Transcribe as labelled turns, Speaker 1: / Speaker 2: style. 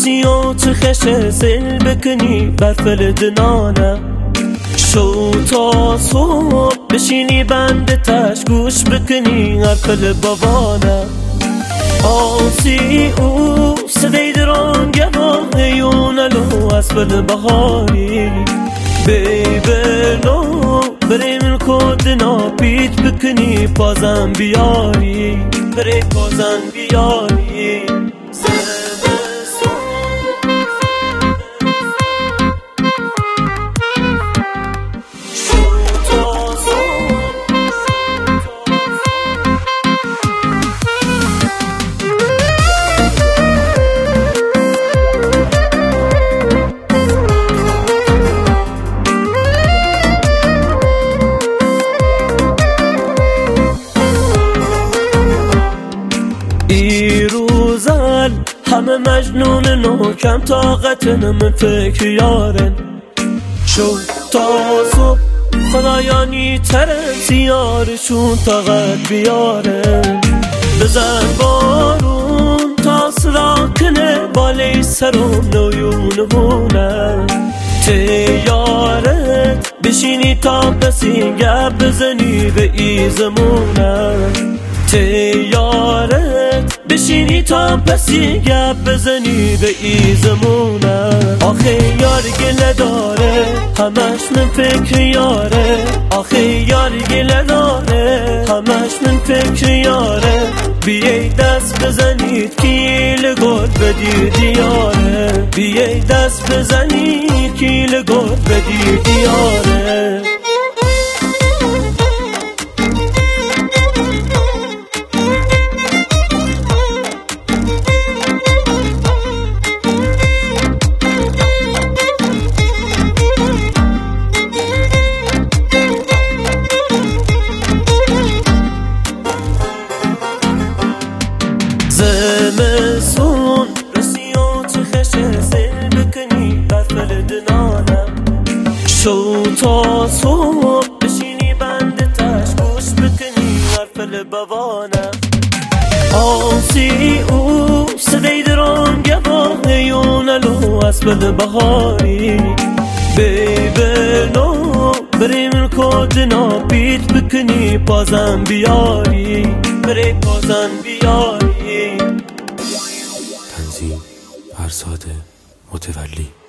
Speaker 1: رسیو چه خشه سیل بکنی برفل دنانه شو تا صبح بشینی بند تش گوش بکنی حرفل بابانه آسی او صدای دران گواه یونلو اسفل بهاری بیبلو بریم کدنا پیت بکنی پازم بیاری بری پازم بیاری ایروزل همه مجنونن و کم طاقتن من فکر یارن شو تا صبح خدایانی ترن سیارشون طاقت بیارن بزن بارون تا صدا کنه بالی سرم نویون هونه تیارت بشینی تا بسی گپ بزنی به ایزمونه تیارت بشینی تا پسی گپ بزنی به ایزمونه آخه یار گله داره همش من فکر یاره آخه یار گله داره همش من فکر یاره بیای دست بزنید کیل گل بدی دیاره بیای دست بزنید کیل گل بدی دیاره زمستون رسیو چه خشه سیل بکنی برفل دنانه شو تا صبح بشینی بند تش گوش بکنی حرفل بوانه آسی او صدای دران گواه یونلو اسفل بهاری بیبلو بریم کدنا پیت بکنی پازم بیاری بری پازم بیاری
Speaker 2: تنظیم فرزاد متولی